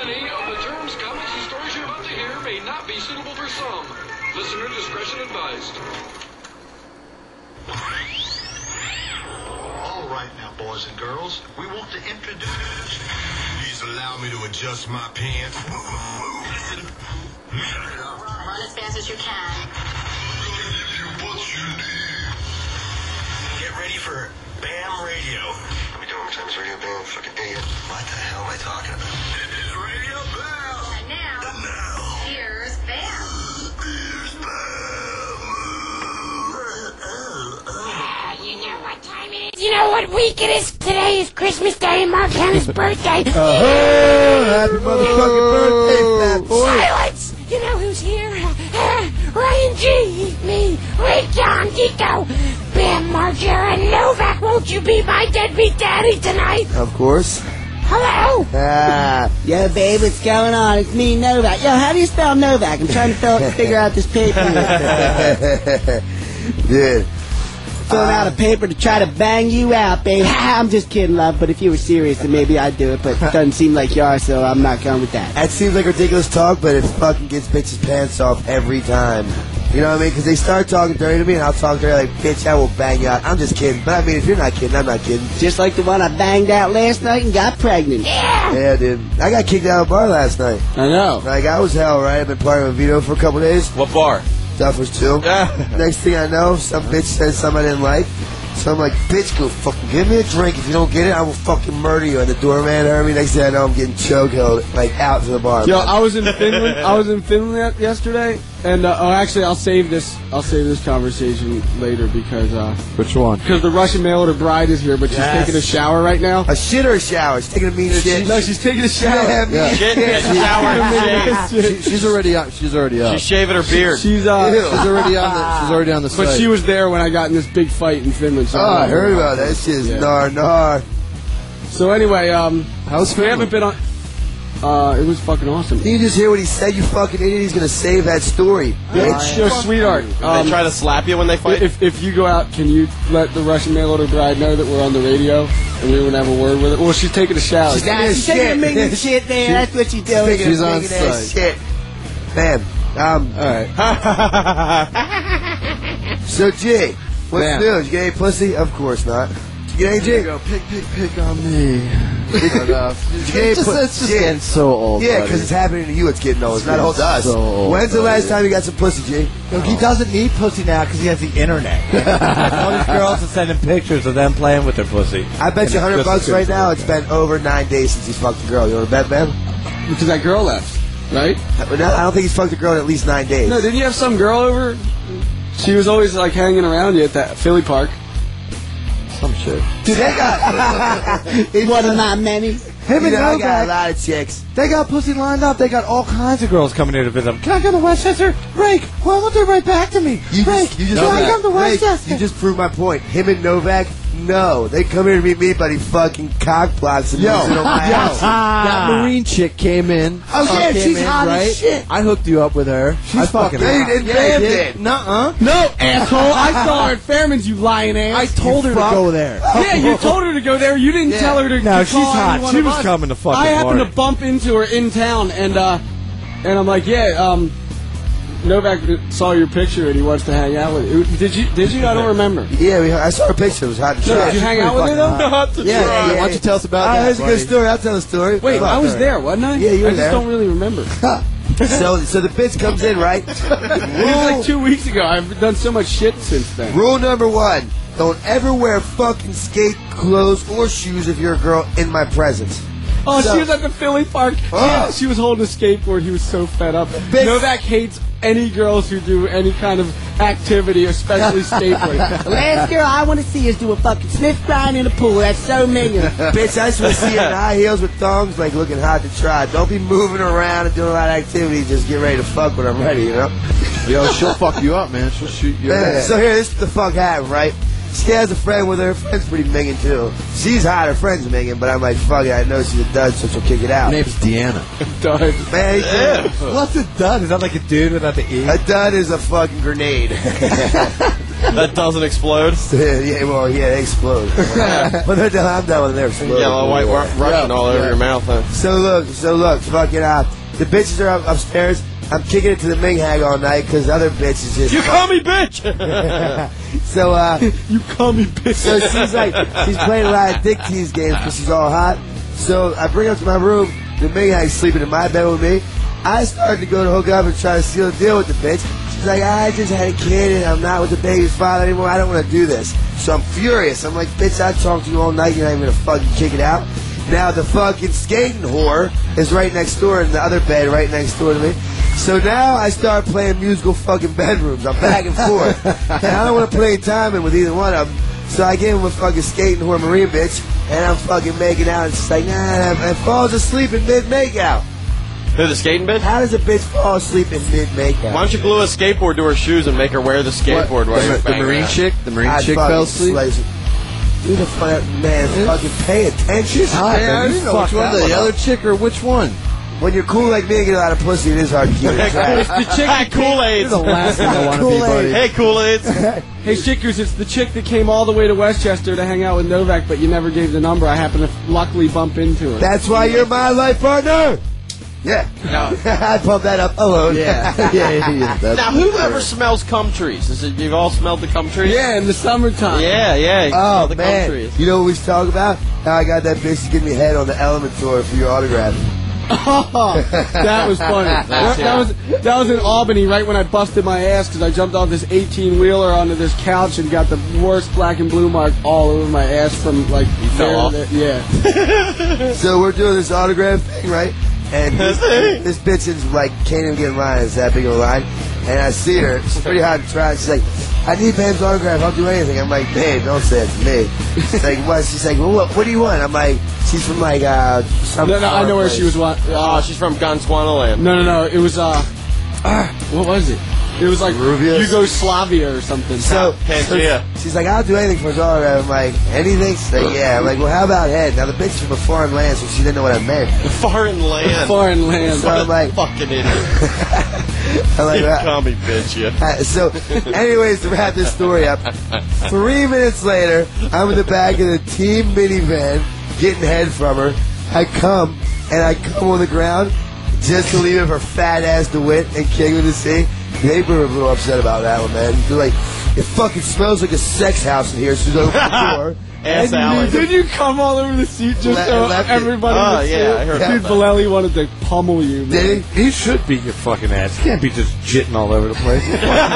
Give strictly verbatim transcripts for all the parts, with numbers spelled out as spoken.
Any of the terms, comments, and stories you're about to hear may not be suitable for some. Listener discretion advised. All right now, boys and girls, we want to introduce... Please allow me to adjust my pants. Listen. Run as fast as you can. What you need. Get ready for BAM Radio. What are we doing? Times Radio BAM, fucking idiot. What the hell am I talking about? It is Radio BAM. And now, And now, here's Bam. here's Ah, you know what time it is. You know what week it is. Today is Christmas Day and Mark Hamill's birthday. Oh, happy motherfucking birthday, fat boy. Silence! You know who's here? Uh, Ryan G, me, Ray John, Dico, Bam Margera, and Novak. Won't you be my deadbeat daddy tonight? Of course. Hello? Ah, Yo, babe, what's going on? It's me, Novak. Yo, how do you spell Novak? I'm trying to fill, figure out this paper. dude. Filling out a paper to try to bang you out, babe. I'm just kidding, love. But if you were serious, then maybe I'd do it. But it doesn't seem like you are, so I'm not going with that. That seems like ridiculous talk, but it fucking gets bitches' pants off every time. You know what I mean? Because they start talking dirty to me, and I'll talk dirty like, bitch, I will bang you out. I'm just kidding. But I mean, if you're not kidding, I'm not kidding. Just like the one I banged out last night and got pregnant. Yeah! Yeah, dude. I got kicked out of a bar last night. I know. Like, I was hell, right? I've been partying with Vito for a couple days. What bar? Duffers, too. Next thing I know, some bitch says something I didn't like. So I'm like, bitch, go fucking give me a drink. If you don't get it, I will fucking murder you. And the doorman heard me. Next thing I know, I'm getting chokehold, like, out to the bar. Yo, I was in Finland. I was in Finland yesterday, and uh, oh, actually, I'll save this. I'll save this conversation later because uh, Which one? because the Russian mail order bride is here, but she's Yes. taking a shower right now. A shit or a shower? She's taking a mean shit. No, she's taking a shower. Yeah, mean Yeah. Shit, shit. shower, shave. She, she's already up. She's already up. She's shaving her beard. She's uh, Ew. She's already on the. She's already on the site. but she was there when I got in this big fight in Finland. So Oh, I heard about that. Shit's Yeah. nar nar. So anyway, um, How's we haven't been on. Uh, it was fucking awesome. Did you just hear what he said, you fucking idiot? He's gonna save that story. Bitch. Yo, sweetheart. Did Um, they try to slap you when they fight? If if you go out, can you let the Russian mail order bride know that we're on the radio and we would have a word with her? Well, she's taking a shower. She's Nah, taking she's a taking a shit. million shit there. That's what she's doing. Taking She's a on big ass site. shit. Man, um, All right. so G, what's Man. new? Did you get any pussy? Of course not. Did you get any G? Go pick, pick, pick on me. Enough. Did you It's get any just, pu- it's just G? getting so old. Yeah, buddy. because it's happening to you. It's getting old. It's not old to us. So old, When's the buddy. last time you got some pussy, G? Look, he doesn't need pussy now because he has the internet. All these girls are sending pictures of them playing with their pussy. I bet you a hundred Just bucks good right for now. it. It's been over nine days since he's fucked a girl. You want to bet, man? Because that girl left, right? I don't think he's fucked a girl in at least nine days. No, didn't you have some girl over? She was always like hanging around you at that Philly Park. Some shit. Dude, they got. One of my many. Him You and know, I got a Novak, lot of chicks. they got pussy lined up. They got all kinds of girls coming here to visit them. Can I come to Westchester? Rake, why won't they write back to me? You Rake, just, you just, can I Novak, come to Rake, Westchester? you just proved my point. Him and Novak, no. They come here to meet me, but he fucking cock blocks and Yo, moves in on my house. that Marine chick came in. Oh, She yeah, came she's in, hot as right? shit. I hooked you up with her. I fucking. No, you didn't. Yeah, Bam I did. did. Nuh-uh. No, asshole! I saw her at Fairman's, you lying ass. I told her to fuck. go there. Yeah, you told her to go there. You didn't Yeah. tell her to. No, to she's call hot. any one She of was us. coming to fucking I happened party. to bump into her in town, and uh, and I'm like, yeah, um, Novak saw your picture and he wants to hang out with you. Did you? Did you? I don't remember. Yeah, we, I saw her picture. It was hot as No, shit. did you hang out with her though? Yeah, yeah, Why don't you tell us about Oh, that? that's a good buddy? story. I'll tell the story. Wait, Fuck I was her. there, wasn't I? Yeah, you were I just there. don't really remember. so, so the bitch comes in, right? It was like two weeks ago. I've done so much shit since then. Rule number one: don't ever wear fucking skate clothes or shoes if you're a girl in my presence. Oh, So- she was at the Philly Park. Oh. Yeah, she was holding a skateboard. He was so fed up. Big- Novak hates any girls who do any kind of activity, especially skateboarding. The last girl I want to see is do a fucking sniff grind in a pool. That's so mean. Bitch, I just want to see you in high heels with thongs, like looking hot to try. Don't be moving around and doing a lot of activity. Just get ready to fuck when I'm ready, you know? Yo, she'll fuck you up, man. She'll shoot you. Yeah, so here, this is the fuck happened, right? She has a friend with her. Her friend's pretty minging, too. She's hot, her friend's minging, but I'm like, fuck it, I know she's a dud, so she'll kick it Her out. name's Deanna. Dud. Man, What's a dud? Is that like a dude without the E? a dud is a fucking grenade. That doesn't explode. Yeah, well, yeah, they explode. But they're done, I'm done when they're exploding. Yellow, white, ru- Russian all over Yeah. your mouth. Huh? So look, so look, fucking uh, the bitches are up, upstairs. I'm kicking it to the Ming Hag all night because the other bitch is just. You call me bitch. So uh, You call me bitch. so she's like, she's playing a lot of dick tease games because she's all hot. So I bring her up to my room. The Ming Hag's sleeping in my bed with me. I started to go to hook up and try to seal the deal with the bitch. She's like, I just had a kid and I'm not with the baby's father anymore. I don't want to do this. So I'm furious. I'm like, bitch, I talked to you all night. You're not even going to fucking kick it out. Now the fucking skating whore is right next door in the other bed right next door to me. So now I start playing musical fucking bedrooms. I'm back and forth. And I don't want to play timing with either one of them. So I get him with fucking skating whore Marine bitch. And I'm fucking making out. And she's like, nah, nah, and falls asleep in mid-make-out. Who, the skating bitch? How does a bitch fall asleep in mid-make-out? Why don't you glue a skateboard to her shoes and make her wear the skateboard while you're The, the banging Marine out? chick? The Marine I'd chick fucking fell asleep? slice it. Who the fuck, man, fucking pay attention. Ah, Man, I you didn't know which fucked one, that the one other up. chick or which one? When you're cool like me and get a lot of pussy, it is hard to keep it track. The chick that came, Kool-Aid. You're the last thing I want to be, buddy. Hey, Kool-Aids. hey Chickers, it's the chick that came all the way to Westchester to hang out with Novak, but you never gave the number. I happened to luckily bump into her. That's why you're my life partner. Yeah. No. I pumped that up alone. Yeah. yeah, yeah, yeah. That's Now, whoever smells cum trees? Is it you've all smelled the cum trees? Yeah, in the summertime. Yeah, yeah. You smell Oh, the cum man. trees. You know what we should talk about? How I got that bitch to give me head on the Element tour for your autograph. Oh, that was funny. that, that was that was in Albany right when I busted my ass because I jumped off this eighteen wheeler onto this couch and got the worst black and blue mark all over my ass from like you fell off? Yeah. So we're doing this autograph thing, right? And this, this bitch is like, can't even get in line. It's that big of a line. And I see her. She's pretty hard to try. She's like, I need Pam's autograph. I'll do anything. I'm like, babe, don't say it to me. She's like, what? She's like, well, what, what do you want? I'm like, she's from like, uh, some No, no, I know where place. she was. Wa- Oh, she's from Gondwanaland. No, no, no. It was uh, uh what was it? It was like Peruvian? Yugoslavia or something. So, Pangea. so she's like, I'll do anything for his autograph. I'm like, anything? She's like, yeah. I'm like, well, how about head? Now, the bitch is from a foreign land, so she didn't know what I meant. Foreign land. Foreign land. So I'm like, Fucking idiot. I'm like, You uh, call me bitch, yeah. Uh, so, anyways, to wrap this story up, three minutes later, I'm in the back of the team minivan getting head from her. I come, and I come on the ground just to leave it for fat ass DeWitt and King to see. They were a little upset about that one, man. They're like, it fucking smells like a sex house in here. So she opened the door. Ass And Allen. Did you come all over the seat just Le- so left it. everybody Oh, would see yeah, it? I heard Dude, about Valelli wanted to pummel you, man. Did he? He should beat your fucking ass. He can't be just jitting all over the place.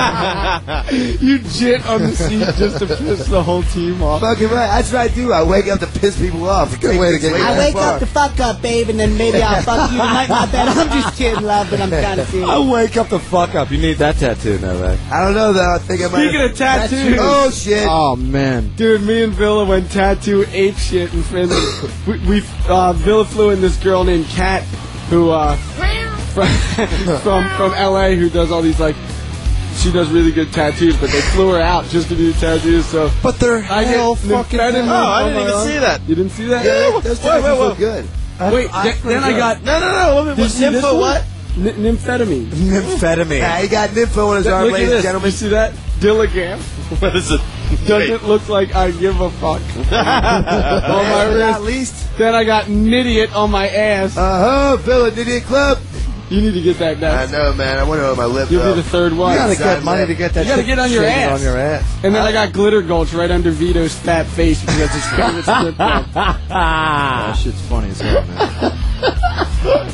You jit on the seat just to piss the whole team off. Fucking right. That's what I do. I wake up to piss people off. Good way to get- I wake up to fuck up, babe, and then maybe I'll fuck you tonight. Not that I'm just kidding, love, but I'm kind of serious. I wake up the fuck up. You need that tattoo now, man. I don't know, though. I think I might Speaking of tattoos, Oh, shit. Oh, man. dude, me and Villa went tattoo ape shit in Finland. we, we uh, Villa flew in this girl named Kat, who uh, from from from L A, who does all these like. She does really good tattoos, but they flew her out just to do tattoos. So, But they're I get hell fucking nymphetamine tattoo. Oh, I on didn't my even arm. see that. You didn't see that? Yeah, those Whoa, tattoos whoa, whoa. look good. Wait, th- then I got No, no, no. Let me, Did you see this nympho one? what? N- nymphetamine. Nymphetamine. Yeah, he got nympho on his arm, Look at ladies this. and gentlemen. You see that? Dilligam. What is it? Doesn't look like I give a fuck. on my Last but not wrist. least, Then I got an idiot on my ass. uh huh, Villa Idiot Club. You need to get that I next. know, man. I wonder on my lip. You'll though. be the third one. You gotta Exactly. get money to get that You gotta shit get on your shaved ass. on your ass. And then I got glitter gulch right under Vito's fat face because that's his favorite strip club. That shit's funny as hell, man.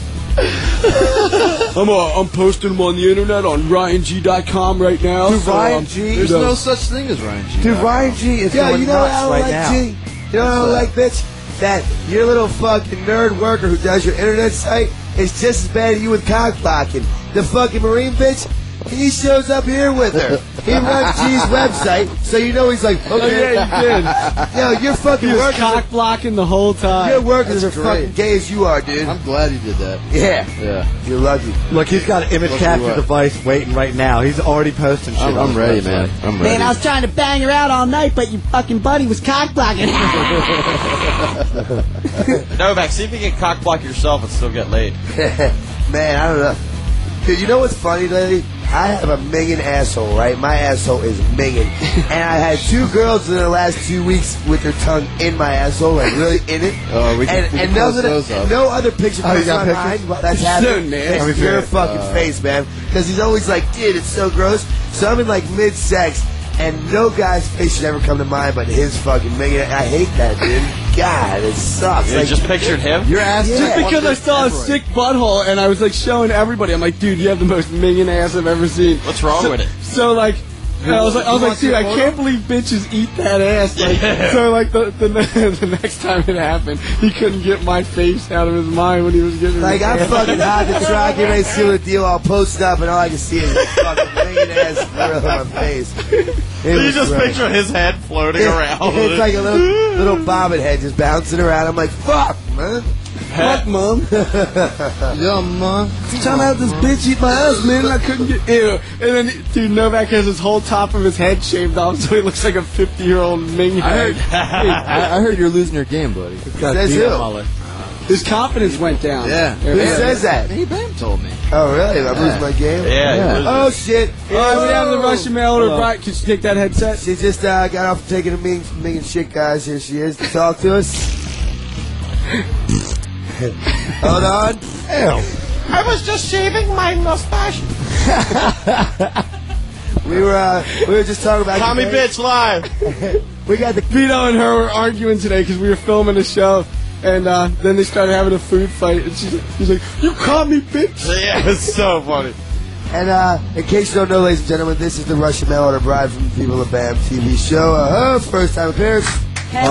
I'm uh, I'm posting them on the internet on Ryan G dot com right now. Dude, so, Ryan um, G. There's you know, no such thing as Ryan G. Dude, Ryan G is Yeah, going you know what nuts I don't right like, now. G? You know what I don't like, bitch? That your little fucking nerd worker who does your internet site is just as bad as you with cock blocking. The fucking Marine bitch, he shows up here with her. He runs G's website, so you know he's like, okay. Oh, yeah, you did. Yo, your fucking He was workers cock are, blocking the whole time. your workers are That's great. fucking gay as you are, dude. I'm glad he did that. Yeah. Yeah. You're lucky. Look, he's got an image Look, capture what? device waiting right now. He's already posting shit. I'm, on I'm his ready, website. man. I'm ready. Man, I was trying to bang her out all night, but your fucking buddy was cock blocking. Novak, see if you can cock block yourself and still get laid. Man, I don't know. Dude, you know what's funny, lady? I have a minging asshole, right? My asshole is minging. And I had two girls in the last two weeks with their tongue in my asshole, like really in it. Oh, we can, and we can and no, post those up. no other picture Oh, you comes got to my pictures? mind while that's So happening. nasty. It's your Uh, fucking face, man. Because he's always like, dude, it's so gross. So I'm in like mid-sex, and no guy's face should ever come to mind but his fucking minging. I hate that, dude. God, it sucks. You Like, just pictured him? Your ass Yeah. Just because I saw a sick butthole and I was like showing everybody, I'm like, dude, you have the most minging ass I've ever seen. What's wrong so, with it? So like, and I was like, I was You like, want to dude, see a I photo? can't believe bitches eat that ass. Like, Yeah. so like the, the the next time it happened, he couldn't get my face out of his mind when he was getting Like, his I'm ass. fucking hot to try, get ready to seal the deal. I'll post up, and all I can see is a fucking million ass grill on my face. It You was just gross. picture his head floating It- around. It's like a little little bobbin head just bouncing around. I'm like, fuck, man. Fuck, mom. Yeah, man. Trying to have this bitch eat my ass, man. I couldn't get ew. And then, dude, Novak has his whole top of his head shaved off, so he looks like a fifty-year-old Ming head. I, I heard you're losing your game, buddy. Says who? His confidence went down. Yeah. Who says that? Hey, Bam told me. Oh, really? I'm losing my game? Yeah, Yeah. he Oh, was- shit. All right, we have the Whoa. Russian mail order. Hello. Brian, could you take that headset? She just uh, got off taking a meeting, meeting shit, guys. Here she is to talk to us. Hold on. I was just shaving my mustache. We were uh, we were just talking about Tommy today. Bitch live. We got the Vito and her were arguing today because we were filming a show, and uh, then they started having a food fight. And she's, she's like, "You caught me, bitch." Yeah, it's so funny. And uh, in case you don't know, ladies and gentlemen, this is the Russian Mail Order Bride from the People of Bam T V show. Uh, first time appearance. All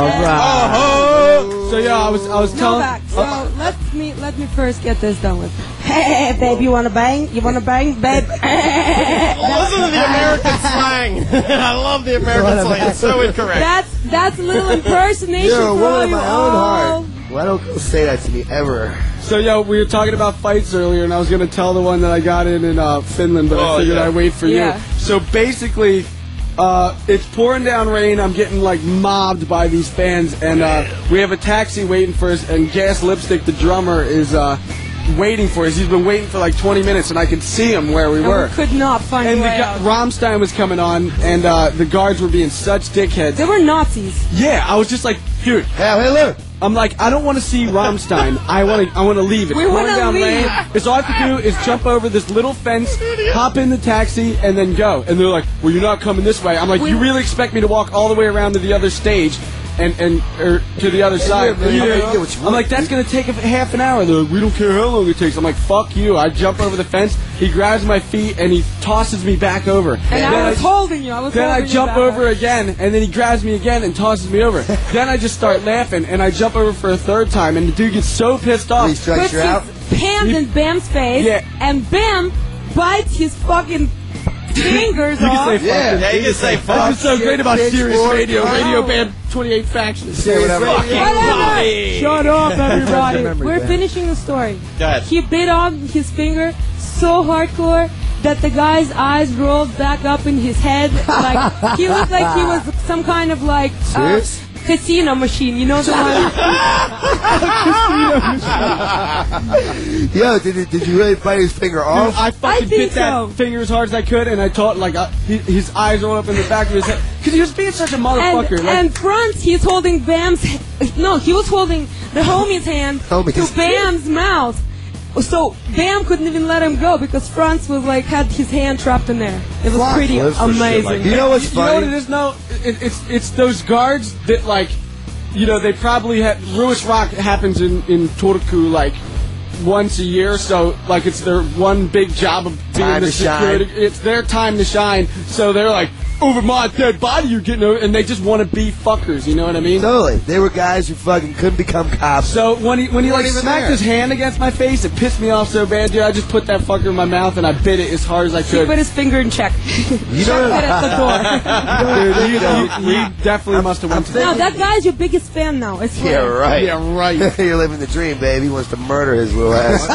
Oh, so yeah, I was I was telling. Novak, so let me let me first get this done with. Hey, babe, you wanna bang? You wanna bang, babe? Listen to the American slang. I love the American slang. It's so incorrect. That's that's a little impersonation You're a for woman of you my own all. heart. Why don't you say that to me ever? So yo, we were talking about fights earlier, and I was gonna tell the one that I got in in uh, Finland, but I Oh, figured yeah. I'd wait for Yeah. you. So basically, uh, it's pouring down rain. I'm getting like mobbed by these fans, and uh, we have a taxi waiting for us. And Gas Lipstick, the drummer, is uh, waiting for us. He's been waiting for like twenty minutes, and I could see him where we And were. we could not find And a the way gu- out. Rammstein was coming on, and uh, the guards were being such dickheads. They were Nazis. Yeah, I was just like, dude. Hell, Hitler. I'm like, I don't want to see Rammstein. I want to. I want to leave. It's We pouring wanna down leave. rain. It's all I have to do is jump over this little fence, hop in the taxi, and then go. And they're like, "Well, you're not coming this way." I'm like, We- "You really expect me to walk all the way around to the other stage, and and or to the other side?" yeah, yeah, Yeah. yeah, what you I'm want, like, "That's gonna take a half an hour." They're like, "We don't care how long it takes." I'm like, "Fuck you!" I jump over the fence. He grabs my feet and he tosses me back over. And Then I was holding you. I was Then I holding you jump back. over again, and then he grabs me again and tosses me over. Then I just start laughing, and I jump over for a third time, and the dude gets so pissed off. Three strikes, Puts you're out. his hand in Bam's face, Yeah. and Bam bites his fucking fingers You can off. say fuck. Yeah. Yeah, you can say That's fuck. what's so great about bitch, Sirius boy. Radio. Wow. Radio Band twenty-eight Factions. Say whatever. Whatever. Shut up, everybody. Memory We're band. finishing the story. Go ahead. He bit on his finger so hardcore that the guy's eyes rolled back up in his head. Like he looked like he was some kind of like uh, Serious? casino machine. You know the one? Yo, did, it, did you really bite his finger Dude, off? I fucking I think bit that so. finger as hard as I could, and I taught like uh, he, his eyes rolled up in the back of his head because he was being such a And, motherfucker. like, and Franz, he's holding Bam's. No, he was holding the homie's hand Homie's. to Bam's mouth. So Bam couldn't even let him go because Franz was like had his hand trapped in there. It was Fuck, pretty lives for shit amazing. like You know what's You know what funny? it is? No, it, it's it's those guards that like, you know, they probably had Ruish Rock happens in in Turku like once a year, so like it's their one big job of being Time the to security. shine. It's their time to shine. So they're like, over my dead body, you're getting over, and they just want to be fuckers. You know what I mean? Totally. They were guys who fucking couldn't become cops. So when he when he like weren't even smacked there. his hand against my face, it pissed me off so bad, dude. I just put that fucker in my mouth and I bit it as hard as I He could. put his finger in check. You know, Checked it at the door. Dude, he, he, he definitely must have went to No, that guy's your biggest fan now. I swear. yeah, right. Yeah, right. You're living the dream, babe. He wants to murder his little ass.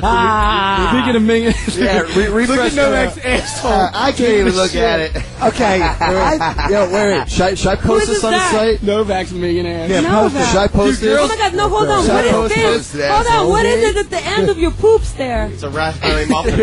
Speaking of Ming, Yeah, re- look refresh at Novak's asshole. Uh, I can't even look at it. Okay, Hey, I, yo, wait, wait. Should I, should I Who post is this on the that? site? Novak's making ass. Yeah, Novak. post it. Should I post Dude, this? Oh my God! No, hold on. Should I What post is this? this? Hold on. What is it at the end of your poops there? It's a raspberry muffin.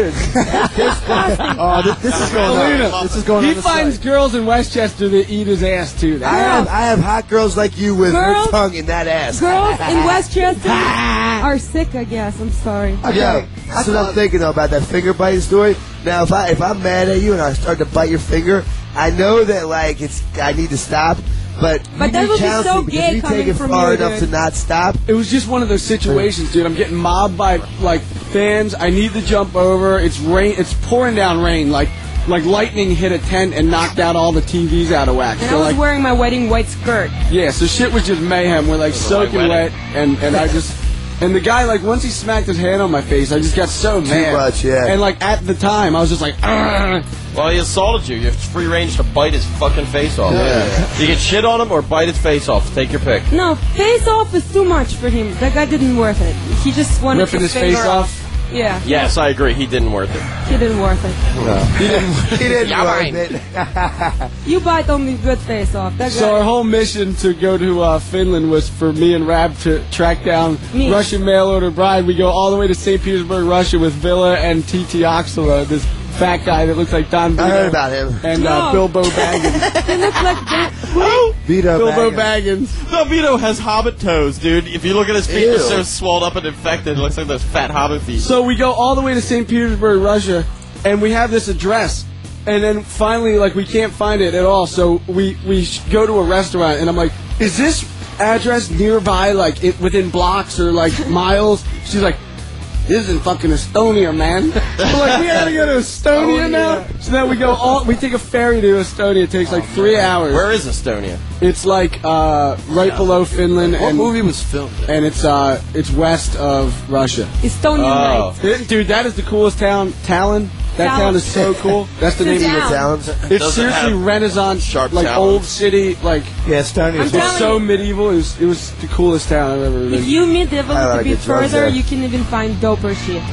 Oh, this, this is going Alina, on. This is going he on the finds site. girls in Westchester that eat his ass too. I That's have I have hot girls like you with Girls? her tongue in that ass. Girls in Westchester are sick, I guess. I'm sorry. Yeah, that's what I'm thinking though about that finger biting story. Now, if I if I'm mad at you and I start to bite your finger, I know that like it's I need to stop. But But you that need would be counseling so because gay you coming take it from far you, enough dude. to not stop. It was just one of those situations, dude. I'm getting mobbed by like fans. I need to jump over. It's rain. It's pouring down rain. Like like lightning hit a tent and knocked out all the T Vs out of whack. And so I was like wearing my wedding white skirt. yeah, so shit was just mayhem. We're like soaking wedding. wet, and and I just. And the guy, like, once he smacked his hand on my face, I just got so mad. much, yeah. And, like, at the time, I was just like, "Argh." Well, he assaulted you. You have free range to bite his fucking face off. Yeah. You can shit on him or bite his face off. Take your pick. No, face off is too much for him. That guy didn't worth it. He just wanted Ripping his his finger face off? Yeah, Yes, I agree. He didn't worth it. he didn't worth it. He didn't. He didn't Yeah, worth mine. it. You bite only good face off. That guy. So our whole mission to go to uh, Finland was for me and Rab to track down Me. Russian mail order bride. We go all the way to Saint Petersburg, Russia, with Villa and T T Oxala, this fat guy that looks like Don Vito. I heard about him. And uh, No. Bilbo Baggins. They look like that. Who? Vito Bilbo Baggins. Baggins. No, Vito has hobbit toes, dude. If you look at his feet, they're Ew. so swelled up and infected. It looks like those fat hobbit feet. So we go all the way to Saint Petersburg, Russia, and we have this address. And then finally, like, we can't find it at all. So we, we sh- go to a restaurant, and I'm like, is this address nearby, like, it, within blocks or, like, miles? She's like, this is in fucking Estonia, man. We're like, we gotta go to Estonia now? So then we go all, we take a ferry to Estonia. It takes like three hours. Where is Estonia? It's like, uh, right below Finland. What and, movie was filmed there? And it's, uh, it's west of Russia. Estonian Oh. night. It- dude, that is the coolest town. Talon. That Talon. town is so cool. That's the Sit name of down. the Towns. It's Doesn't seriously have Renaissance, sharp like talons. old city, like Yeah, Estonia. I'm it's telling so you. medieval. It was, it was the coolest town I've ever been. If you mid-develop I a like bit it, drugs further, there. you can even find doper shit.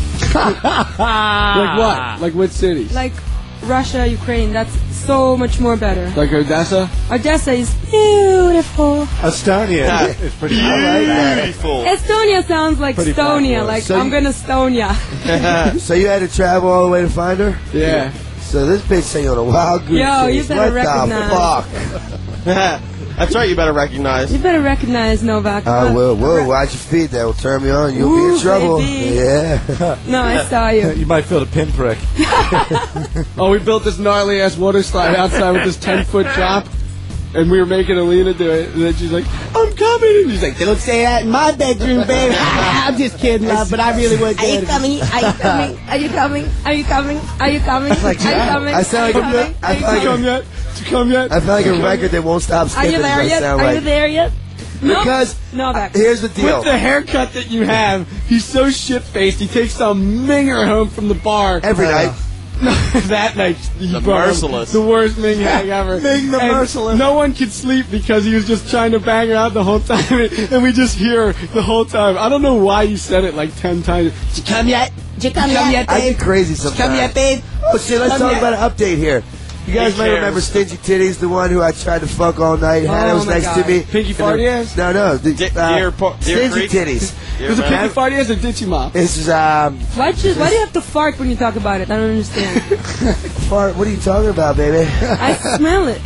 Like what? Like what cities? Like Russia, Ukraine, that's so much more better. Like Odessa? Odessa is beautiful. Estonia is pretty Beautiful. Estonia sounds like Pretty Stonia, popular. like So I'm you- gonna Stonia. So you had to travel all the way to find her? Yeah. So this bitch saying on a wild goose Yo, you chase. better What recognize. the fuck? That's right. You better recognize. You better recognize Novak. I will. Whoa, watch your feet. That will turn me on. You'll be Ooh, in trouble. baby. Yeah. No, I saw you. You might feel the pinprick. Oh, we built this gnarly ass water slide outside with this ten foot drop, and we were making Alina do it. And then she's like, "I'm coming," and she's like, Don't say that in my bedroom, babe. I'm just kidding, love, but I really would do Are you it. coming? Are you coming? Are you coming? Are you coming? Are you coming? Are you coming? I sound like Are you a, coming? I Are you feel like "Come a, yet? To come yet?" I feel like a record that won't stop Are skipping. you is there what I yet? sound Are like. you there yet? No. Because Novak. here's the deal. With the haircut that you have, he's so shit faced. He takes some minger home from the bar Every night. that night. He The brought home merciless. the worst Ming hang ever. Ming the And merciless. No one could sleep because he was just trying to bang her out the whole time, and we just hear her the whole time. I don't know why you said it like ten times. Did you come yet? Did you come, yet, I babe? get crazy Did you sometimes. come yet, babe? Oh shit, let's Come talk yet? about an update here. You guys Who might cares? remember Stingy Titties, the one who I tried to fuck all night. Hannah Oh was my next God. to me. Pinky And then- farty ass? No, no. The, Di- uh, Deer Po- Deer Stingy Creek? Titties. Deer Was it Man? Pinky Farty as a Ditchy Mop? This is, um, Why do you, why do you have to fart when you talk about it? I don't understand. fart. What are you talking about, baby? I smell it.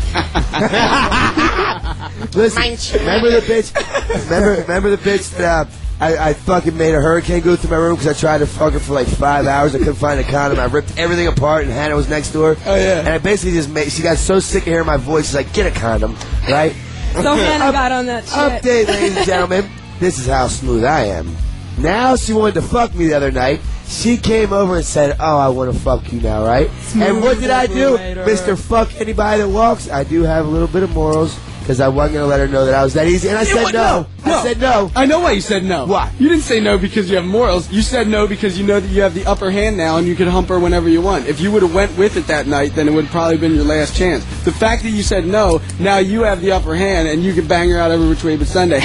Listen, remember the bitch? Remember, remember the bitch that uh, I, I fucking made a hurricane go through my room because I tried to fuck her for like five hours. I couldn't find a condom. I ripped everything apart, and Hannah was next door. Oh, yeah. And I basically just made. She got so sick of hearing my voice. She's like, "Get a condom, right?" So Hannah got on that shit. Update, ladies and gentlemen. This is how smooth I am. Now she wanted to fuck me the other night. She came over and said, "Oh, I want to fuck you now, right?" And what did I do, operator. Mister Fuck Anybody That Walks? I do have a little bit of morals because I wasn't gonna let her know that I was that easy. And I You said what? no. No. I said no. I know why you said no. Why? You didn't say no because you have morals. You said no because you know that you have the upper hand now and you can hump her whenever you want. If you would have went with it that night, then it would have probably been your last chance. The fact that you said no, now you have the upper hand and you can bang her out every which way but Sunday.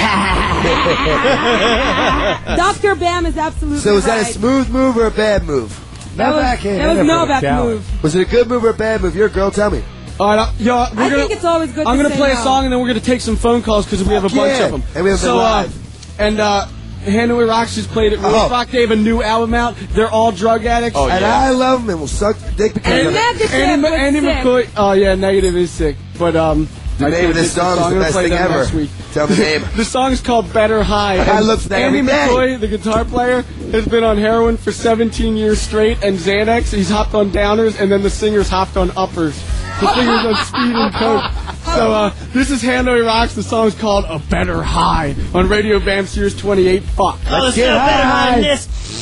Doctor Bam is absolutely So was that a right. smooth move or a bad move? That was, backhand. that was Never Novak challenge. move. Was it a good move or a bad move? You're a girl. Tell me. All right, uh, yo, we're I gonna, think it's always good I'm to gonna say play a no. song and then we're gonna take some phone calls because we have a Fuck bunch yeah. of them. And we have so, been uh, live. and uh, Hanoi Rocks just played it. Rose Oh. Rock, they have a new album out. They're all drug addicts. Oh, And yeah. I love them and will suck dick because And of it. Negative Andy, was Andy sick. McCoy. Oh yeah, Negative is sick, but um. The I name can't of this pick song is I'm the gonna best play thing them ever. next week. Tell the name. The song's called Better High. I And look for that Andy every day. McCoy, the guitar player, has been on heroin for seventeen years straight and Xanax. He's hopped on downers, and then the singer's hopped on uppers. The singer's on speed and coke. So uh, this is Hanoi Rocks. The song's called A Better High on Radio Bam Series twenty-eight. Fuck. Let's get high.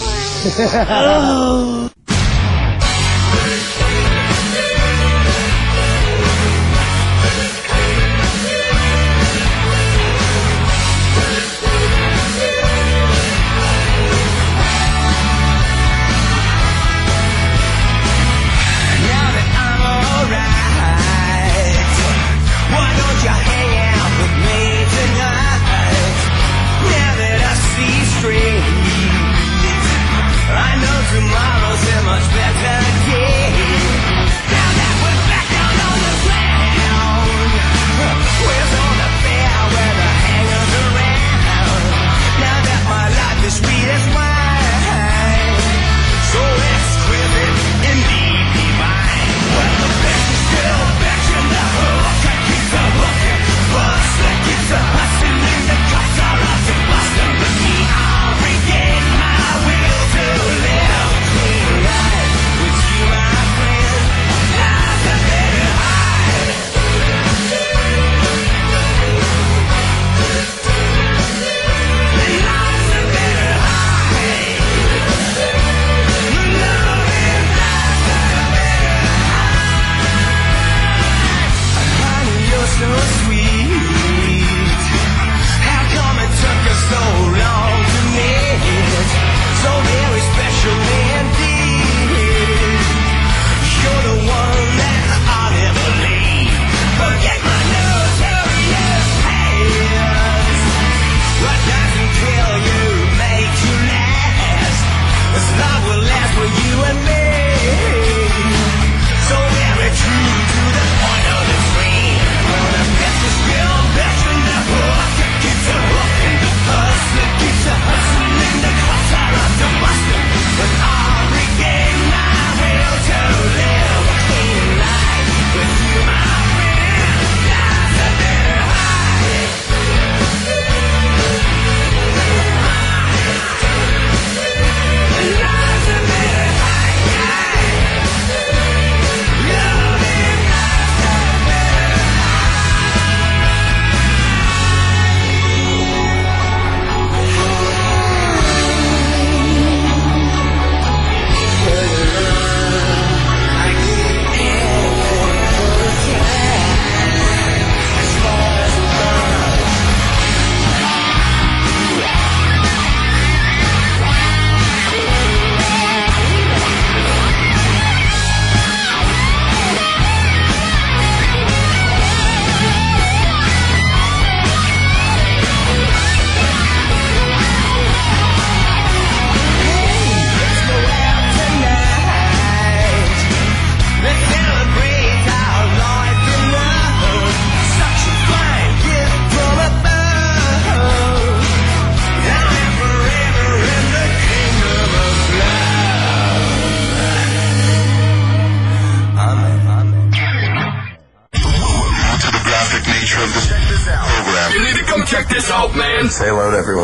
Say hello to everyone.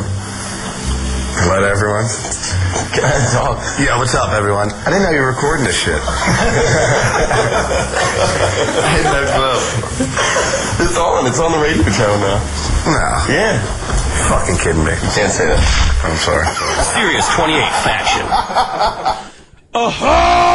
Hello to everyone. Can I talk? Yeah, what's up, everyone? I didn't know you were recording this shit. I had no clue. It's on. It's on the radio channel now. No. Yeah. Fucking kidding me. You can't say that. I'm sorry. Sirius twenty-eight Faction. Oh,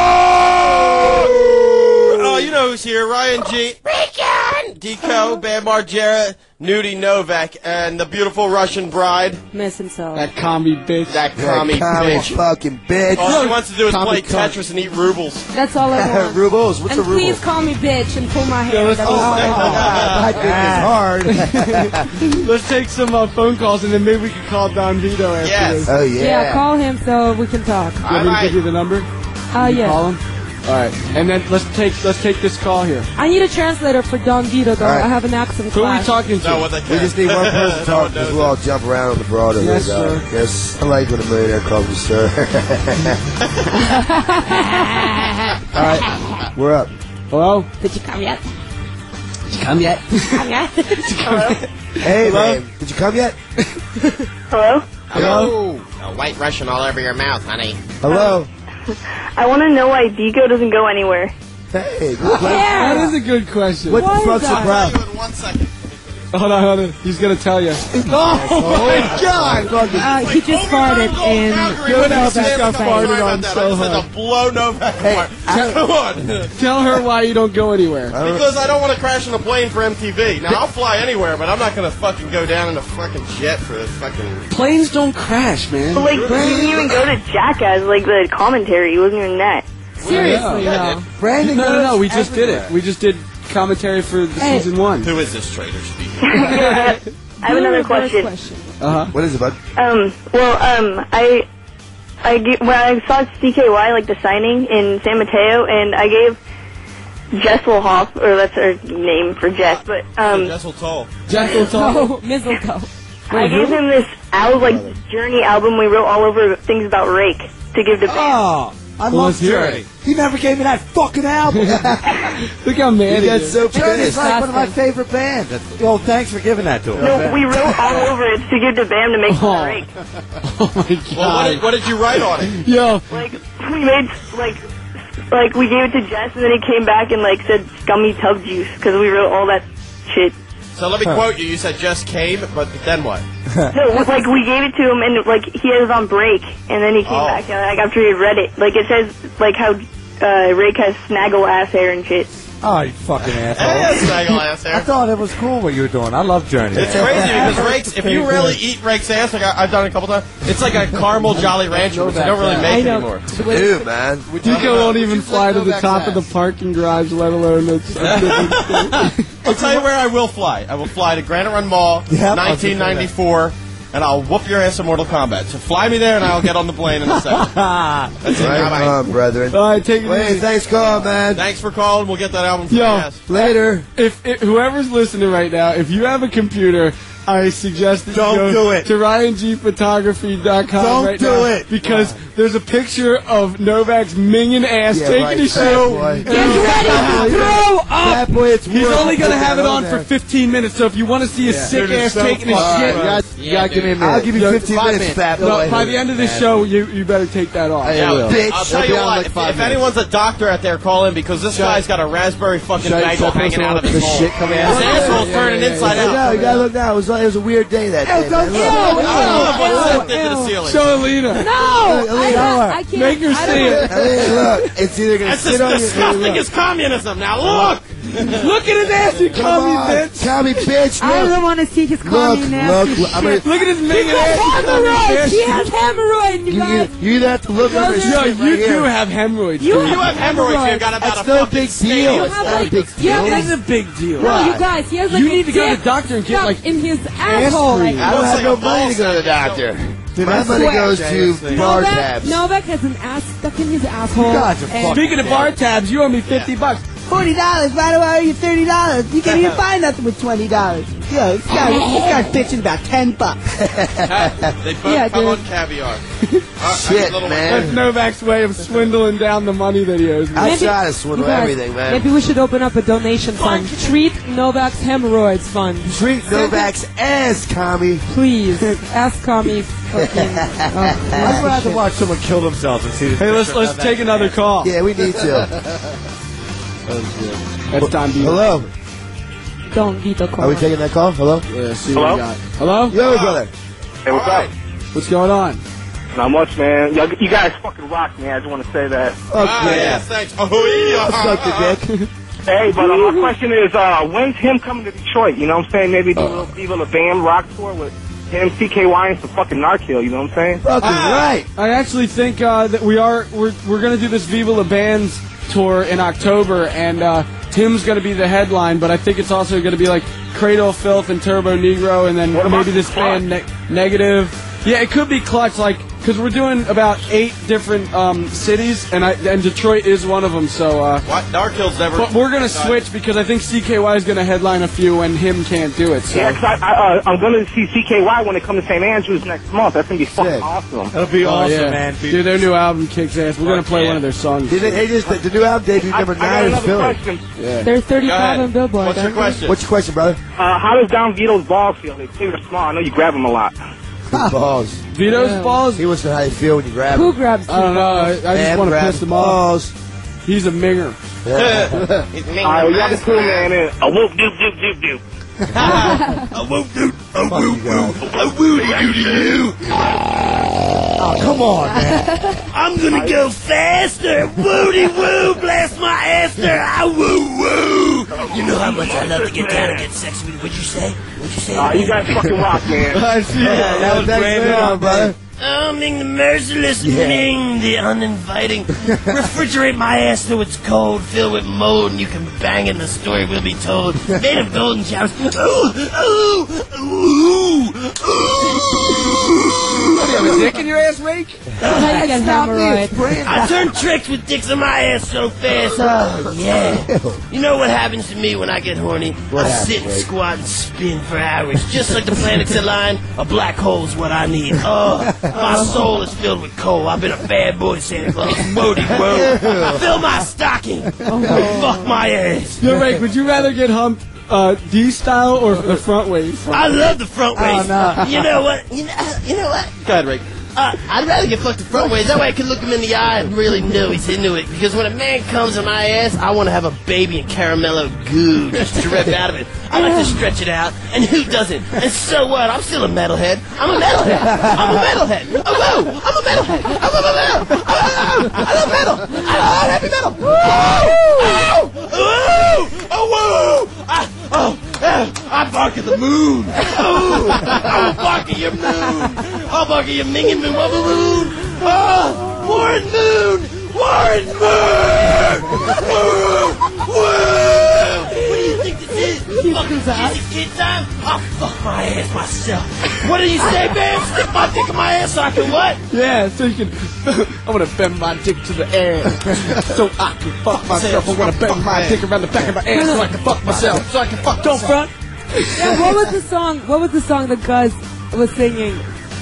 oh, you know who's here. Ryan G. Regan! Deco, Bam Margera, Nudie Novak, and the beautiful Russian bride. Miss himself. That commie bitch. That commie commie bitch. fucking bitch. All she wants to do is Commie play cunt. Tetris and eat rubles. That's all I want. Rubles. What's and a ruble? please call me bitch and pull my hair. let's That's go. all I want. My dick is hard. Let's take some uh, phone calls and then maybe we can call Don Vito after Yes. this. Oh yeah. Yeah, call him so we can talk. You want me to give you the number? Uh, You yeah. Call him. All right, and then let's take let's take this call here. I need a translator for Don Vito, though. All right. I have an accent Who are we class. talking to? No, what they We just need one person to talk because we'll all jump around on the broad over Yes, there, dog. sir. Yes, I like when a millionaire calls me sir. All right, we're up. Hello? Did you come yet? Did you come yet? Come yet? Hey, man, did you come yet? Hello? Hello? A white Russian all over your mouth, honey. Hello? I want to know why Vigo doesn't go anywhere. Hey, good question. That is a good question. What Why the fuck's is the that? problem? In one second. Hold on, hold on. He's gonna tell you. Oh my God! Uh, he just farted in Good Novak's ass got face. farted Sorry on about that. so I just had hard. to blow Novak apart. Come on. Tell her why you don't go anywhere. Because I don't want to crash on a plane for M T V. Now, I'll fly anywhere, but I'm not going to fucking go down in a fucking jet for this fucking... Planes don't crash, man. But, like, you didn't even go to Jackass, like, the commentary. It wasn't even that. Seriously, Yeah. though. Brandon No, no, no. goes We just did everywhere. it. We just did commentary for the Hey. season one. Who is this traitor speaking? I have another Reverse question. Uh huh. What is it, bud? Um, well, um, I, I ge- when I saw C K Y, like, the signing in San Mateo, and I gave Jessel Hoff, or that's her name for Jess, but, um, Jessel Toll. Jekyll Oh, mistletoe. I gave him this album, like, Journey album we wrote all over things about Rake to give to band. Oh, I Well, love let's hear Journey. it. He never gave me that fucking album. Look how mad You he got is. so Journey's pissed. like one of my favorite bands. Well, thanks for giving that to him. No, we wrote all over it to give to Bam to make fun of Rake. Oh my God. Well, what did, what did you write on it? Yo, Like, we made, like, like, we gave it to Jess, and then he came back and, like, said scummy tub juice, because we wrote all that shit. So let me quote you. You said just came, but then what? No, like, we gave it to him, and, like, he was on break, and then he came Oh. back, and, like, after he had read it, like, it says, like, how, uh, Rake has snaggle ass hair and shit. Oh, you fucking asshole. Hey, snaggle ass hair. I thought it was cool what you were doing. I love Journey. It's crazy because Rake's, if you really eat Rake's ass, like I, I've done it a couple times, it's like a caramel Jolly Rancher, which they don't really make anymore. Dude, man. Dico won't even fly to the top of the parking garage, let alone the. I'll tell you where I will fly. I will fly to Granite Run Mall, Yep. nineteen ninety-four, and I'll whoop your ass in Mortal Kombat. So fly me there, and I'll get on the plane in a second. That's it. Right Bye-bye. on, brethren. All right, take it Wait, easy. thanks, call, man. Thanks for calling. We'll get that album for Yo. your ass. Later. If, if whoever's listening right now, if you have a computer, I suggest that Don't you go do it. to ryan g photography dot com Don't right do now it. because there's a picture of Novak's minging ass Yeah, taking right, his fat show. boy. Get ready to throw up. That boy, it's He's worth only gonna put have that it on there. for fifteen minutes. So if you want to see his sick Dude, it's ass so taking his fun. shit, You gotta, you gotta give me a minute. I'll give you Yeah, fifteen five minutes, fat boy. no, by the end of this show, you you better take that off. Yeah, Bitch. I'll tell you what, if, if anyone's a doctor out there, call in because this guy's got a raspberry fucking Should I mango stop hanging out of his the hole. shit coming His out? asshole's turning inside Look out. out, you gotta look now. It was, it was a weird day that day. man. Look. Oh, what's that thing to the ceiling? Show Alina. No! Look, I, Alina, can't, I can't. Make her I see don't it. know. Hey, look, it's either gonna That's sit as on your disgusting look. as communism. Now look. Look at his ass, you Come commie on, bitch. commie bitch. I Look, don't want to see his look, commie nasty look. I'm shit. gonna, Look at his He minging has ass. hemorrhoids! He has hemorrhoids, you you, guys! you, you either have to look over his Yo, shit you right do here. have hemorrhoids. You dude. You have hemorrhoids. You've got about That's a no fucking big stadium. deal. You It's have not a like- big you deal. have It like- is a big deal. No, you guys, he has like You a need to go to dick the doctor and get, stuck like, in his asshole. Like, I don't have no money to go to the doctor. My money goes to bar Novak, tabs. Novak has an ass stuck in his asshole. guys are and- Speaking of bar tabs, you owe me fifty bucks. Forty dollars. Why do I owe you thirty dollars? You can't even buy nothing with twenty dollars. Yo, this guy, this guy's bitching about ten bucks. They both Yeah, come dude. on caviar. Shit, That's man. Novak's way of swindling down the money that he owes me. I try to swindle You guys, everything, man. Maybe we should open up a donation fund. Treat Novak's hemorrhoids fund. Treat Novak's ass, commie. Please. Ask Kami fucking. I'd rather watch someone kill themselves and see this. Hey, let's picture let's of take that another ass. call. Yeah, we need to. That's time to Hello. Don't Vito call. Are we taking that call? Hello? Yeah, see what we got. Hello? Yo, brother. Hey, what's up? What's going on? Not much, man. Y'all, you guys fucking rock, man. I just want to say that. Ah, Okay. yes, thanks. Oh, Suck yeah. the dick. Hey, but uh, my question is, uh, when's him coming to Detroit? You know what I'm saying? Maybe do a little Viva La Bam rock tour with him, C K Y, and some fucking Narkill. You know what I'm saying? Fucking right. I actually think uh, that we are we're we're gonna do this Viva La Bands tour in October, and uh, Tim's gonna be the headline. But I think it's also gonna be like Cradle of Filth and Turbo Negro, and then What about maybe this Clutch? band ne- Negative. Yeah, it could be Clutch. Like because we're doing about eight different um, cities, and I and Detroit is one of them. So, uh, What? Darkill's never. but we're gonna switch because I think C K Y is gonna headline a few, and him can't do it. So. Yeah, because I, I, uh, I'm going to see C K Y when they come to Saint Andrews next month. That's going to be fucking Sick. awesome. That'll be Oh, awesome, yeah. man. Dude, their new album kicks ass. We're gonna play yeah. one of their songs. They, they just, the, the new album debuted I, number I got nine in another Philly. question. Yeah. They're Go thirty-five ahead. on Billboard. What's your aren't they? question? What's your question, brother? Uh, how does Don Vito's balls feel? They big or small? I know you grab them a lot. Balls. Vito's Yeah. balls? He wants to know how you feel when you grab Who him. grabs I don't know. I, I Man just want to grabs piss him off. balls. He's a minger. All right, well, y'all can cool, man. And a whoop, doop, doop, doop, doop. I won't do. I won't do. I will do to you. Oh, come on, man. I'm gonna go faster. Woody woo, blast my aster. I woo woo. You know how much I love to get down and get sexy with you. What'd you say? What'd you say? Uh, you guys fucking rock, man. I see Yeah, that was great, man, brother. Oh, Ming the merciless, Ming the uninviting. Refrigerate my ass so it's cold, filled with mold, and you can bang it and the story will be told. Made of golden showers. Ooh, ooh, ooh, ooh. You have a dick in your ass, Rake? I get hemorrhoid. I turn tricks with dicks on my ass so fast. Oh, yeah. You know what happens to me when I get horny? What I happens, sit and Rick? squat and spin for hours. Just like the planets align, a black hole's what I need. Oh, my soul is filled with coal. I've been a bad boy, Santa Claus. Woody woo. Fill my stocking. Fuck my ass. Yo, Rake, would you rather get humped uh, D style or the front waist? I love the front waist. no. You know what? You know, you know what? Go ahead, Rick. Uh, I'd rather get fucked the front ways. That way I can look him in the eye and really know he's into it. Because when a man comes in my ass, I want to have a baby and caramello goo just drip out of it. I like to stretch it out, and who doesn't? And so what? I'm still a metalhead. I'm a metalhead. I'm a metalhead. Oh, whoa! I'm a metalhead. I'm a metal. Oh, I love metal. I love heavy metal. Woo! Oh, woo! Oh, woo! I, oh, eh, I bark at the moon. Oh, I will bark at your moon. I'll bark at your minging moon. Wubba moon. Oh, Warren Moon. Warren Moon. Woo! Woo! What do you think this is? Fucking kissy kid time? I'll fuck my ass myself. What do you say, man? Stick my dick in my ass so I can what? Yeah, so you can. I'm gonna bend my dick to the ass so I can fuck myself. I'm gonna bend my dick around the back of my ass so I can fuck myself. So I can fuck. Don't front. Yeah, what was the song? What was the song that Gus was singing?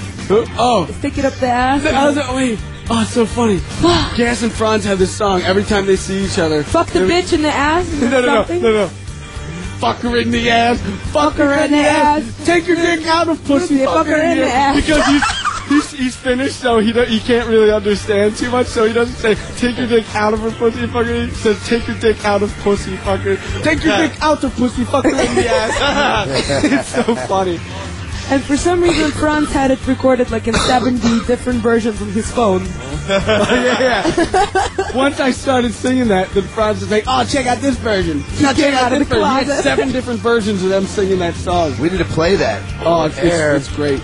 Oh, Stick it up the ass. I was wait. Oh, it's so funny. Gas and Franz have this song every time they see each other. Fuck the bitch in the ass. Or No, no, no, something? no, no. Fuck her in the ass. Fuck her in the ass. Take your dick out of pussy. Fuck her in the ass. Because he's he's, he's finished, so he don't, he can't really understand too much. So he doesn't say take your dick out of her pussy. Fuck her. He says take your dick out of pussy. Fuck her. Take your dick out of pussy. Fuck her in the ass. It's so funny. And for some reason, Franz had it recorded like in seventy different versions on his phone. Oh, yeah, yeah. Once I started singing that, then Franz was like, "Oh, check out this version. Now check out this version." He had seven different versions of them singing that song. We need to play that. Oh, it's, it's, it's great.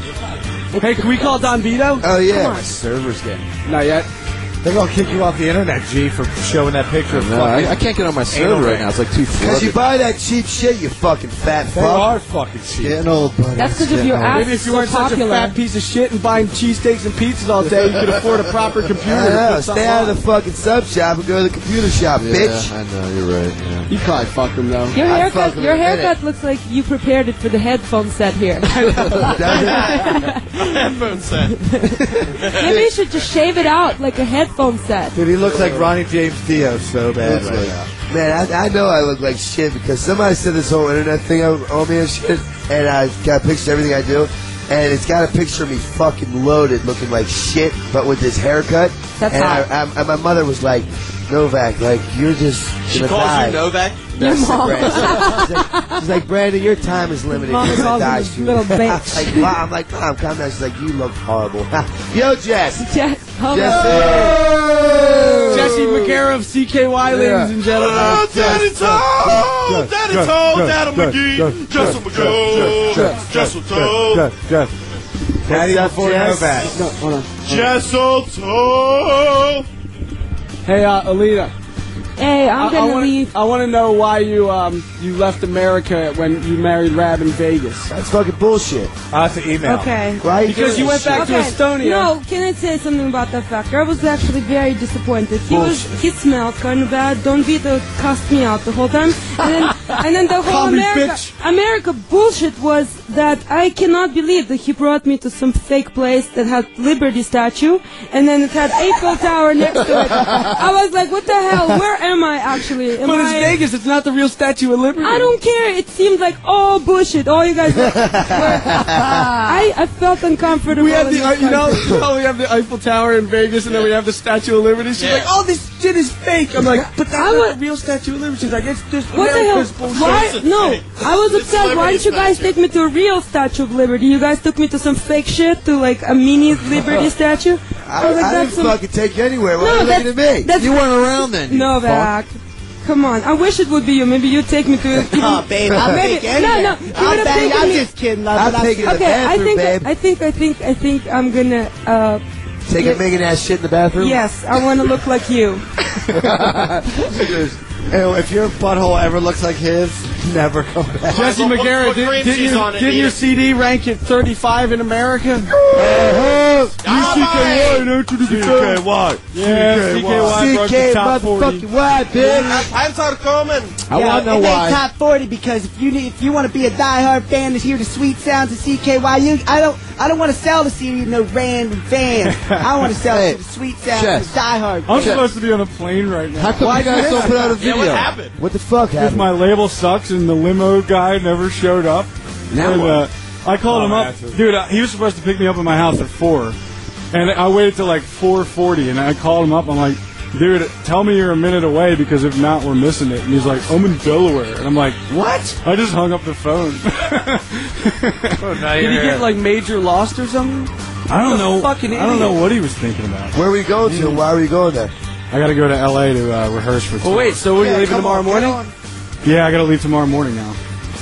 Hey, can we call Don Vito? Oh, yeah. Come on, server's getting. Not yet. They're gonna kick you off the internet, G, for showing that picture of No, fucking. I, I can't get on my server anal right ring. now. It's like too Because you flooded. buy that cheap shit, you fucking fat They fuck. are fucking cheap. Getting old, buddy. That's because of your ass Maybe if you so weren't such a popular. fat piece of shit and buying cheesesteaks and pizzas all day, you could afford a proper computer. I to know. put something Stay out of on. the fucking sub shop and go to the computer shop, Yeah, bitch. I know. You're right. Yeah. You probably fucked him though. Your I'd fuck haircut, him your in a minute. haircut looks like you prepared it for the headphone set here. Headphone set. Maybe you should just shave it out like a headphone set. Dude, he looks like Ronnie James Dio so bad Looks right like- now. Man, I, I know I look like shit because somebody said this whole internet thing on, on me and shit, and I got a picture of everything I do, and it's got a picture of me fucking loaded, looking like shit, but with this haircut. That's and hot. I, I, and my mother was like, Novak, like, you're just She gonna calls die. you Novak. Your mom. She's like, she's like, Brandon, your time is limited. Mom You're calls gonna die him soon. little bitch. like, wow. I'm like, Mom, calm down. She's like, you look horrible. Yo, Jess. Jess, hello. Jesse. Jesse McGarrett of C K Y, ladies and gentlemen. Oh, Daddy Toe! Daddy Toe! Daddy McGee! Jessel McGee! Jessel Toe! Daddy up, before Jess? Novak. No, hold on. Jessel Toe! Hey, uh, Alita. Hey, I'm I, gonna I wanna, leave. I want to know why you um you left America when you married Rab in Vegas. That's fucking bullshit. I have to email. Okay. Why? Because you went back to Okay, Estonia. No, can I say something about that factor? I was actually very disappointed. He was, he smelled kind of bad. Don Vito cussed me out the whole time, and then, and then the whole Call me America, bitch. America bullshit was that I cannot believe that he brought me to some fake place that had Liberty statue, and then it had Eiffel Tower next to it. I was like, what the hell? Where am I actually? Am But it's I, Vegas. It's not the real Statue of Liberty. I don't care. It seemed like all bullshit. All you guys were. were I, I felt uncomfortable. We have in the, uh, this you know, country. you know, we have the Eiffel Tower in Vegas, and then we have the Statue of Liberty. She's Yeah. like, "Oh, this shit is fake." I'm like, "But that's I not was- the real Statue of Liberty." She's like, "It's just What the hell? America's bullshit." Why? No, I was upset. Why didn't you guys take me to a real Statue of Liberty? You guys took me to some fake shit, to like a mini Liberty statue. I, was like, I that's didn't some- fucking take you anywhere. Why No, are you looking at that's- me? that's- You weren't around then. you No, fuck. back. Come on. I wish it would be you. Maybe you'd take me to. Even, Oh, babe, I'll maybe, take anywhere. No, no. You I'll would have bang- taken I'm me. just kidding. love, I'll but I'm take you to the Okay, I bathroom, think, babe. I think, I think, I think I'm gonna. Uh, Take yeah. a Megan ass shit in the bathroom? yes, I want to look like you. Ew, if your butthole ever looks like his, never come back. Jesse Well, put- McGarrett, put did, cream did cheese you, on it, did eat your it. C D rank at thirty-five in America? Uh-huh. C K Y, don't you C K Y. Yeah, C K Y broke C K the top forty. motherfucking Y, bitch. Times are coming. I Yeah, want to know it ain't why. top forty because if you need, if you want to be a diehard fan to hear the sweet sounds of C K Y, you, I don't I don't want to sell the C D to no random fan. I want to sell Hey, it to the sweet sounds Jess. of diehard. I'm fans. supposed to be on a plane right now. How come you guys don't put out a Yeah, video? what happened? What the fuck Because happened? my label sucks and the limo guy never showed up. Now and, what? uh, I called Oh, him up. that's- Dude, uh, he was supposed to pick me up at my house at four. And I waited till like four forty and I called him up. I'm like, dude, tell me you're a minute away because if not, we're missing it. And he's like, I'm in Delaware. And I'm like, what? I just hung up the phone. now Did you're he here. get like major lost or something? I don't know. fucking I don't know idiot. what he was thinking about. Where were you going to? Why were you going there? I got to go to L A to uh, rehearse for. Well, wait, so are you Yeah, leaving come tomorrow on, morning? get on. Yeah, I got to leave tomorrow morning now.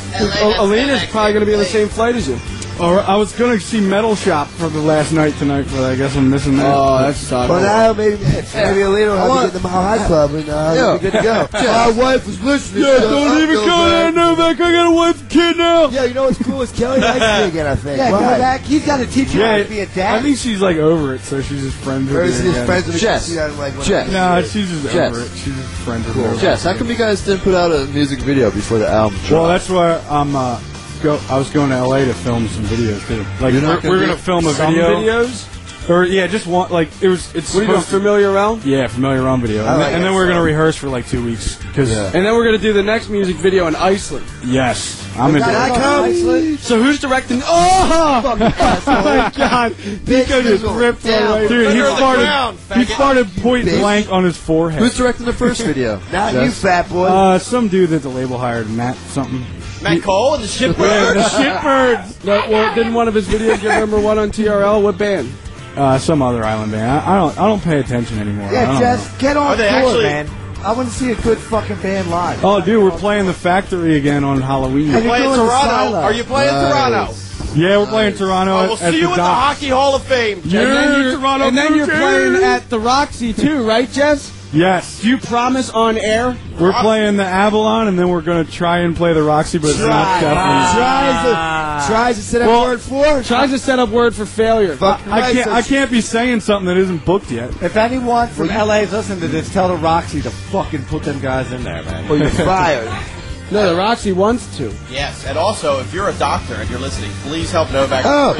Alina's probably going to be on the same flight as you. Or I was gonna see Metal Shop for the last night tonight, but I guess I'm missing that. Oh, that sucks. Well, now maybe maybe Alina will have to get in the Mile High Club and uh, Yeah. we'll be good to go. My wife was listening. Yeah, so don't I'm even going go there, back. Novak. I got a wife and kid now. Yeah, you know what's cool is Kelly likes me again, I think. Yeah, go Why? back. He's got to teach you how to be a I dad. think she's like over it, so she's just friends Or with is me he just again. friends with me? Jess. She doesn't like when Jess. I- No, she's just Jess. over it. She's just friends with me. Jess, how come you guys didn't put out a music video before the album dropped? Well, that's why I'm. Uh, go. I was going to L A to film some videos too. Like You're we're, not gonna we're be- gonna film a Some video. videos? Or yeah, just one. Like it was. It's What are you doing, supposed to- familiar around? Yeah, familiar round video, I and, like then, and it, then we're so. gonna rehearse for like two weeks. Cause Yeah. And then we're going to do the next music video in Iceland. yes, I'm Can into I it. come? So who's directing? Oh! Oh my god, Nico just ripped down. away. Dude, he Under the started. ground, He faggot. started point Bitch. blank on his forehead. Who's directing the first video? Not you, Jess? fat boy. Uh, some dude that the label hired, Matt something. Matt Cole and the Yeah, shipwreck. the shitbirds. No, well, didn't one of his videos get number one on T R L? What band? Uh, some other island band. I, I don't. I don't pay attention anymore. I Yeah, don't Jess, get on Are they tour, actually- man. I want to see a good fucking band live. know. Oh, dude, we're playing the Factory again on Halloween. And you're Playing doing the Toronto. silo. Are you playing Toronto? Yeah, we're playing Toronto. Oh, at, we'll at see you the in the docks. Hockey Hall of Fame. Yeah, and then you're, Toronto and then Blue you're Jays. playing at the Roxy too, right, Jess? Yes, Do you promise on air? we're playing the Avalon, and then we're gonna try and play the Roxy, but it's not definitely. Tries to tries to set up Well, word for. Tries to set up word for failure. Fuck I right, can't. so I she- can't be saying something that isn't booked yet. If anyone from L A is listening to this, tell the Roxy to fucking put them guys in there, man. Well, you're fired. No, the Roxy wants to. Yes, and also, if you're a doctor and you're listening, please help Novak. Oh.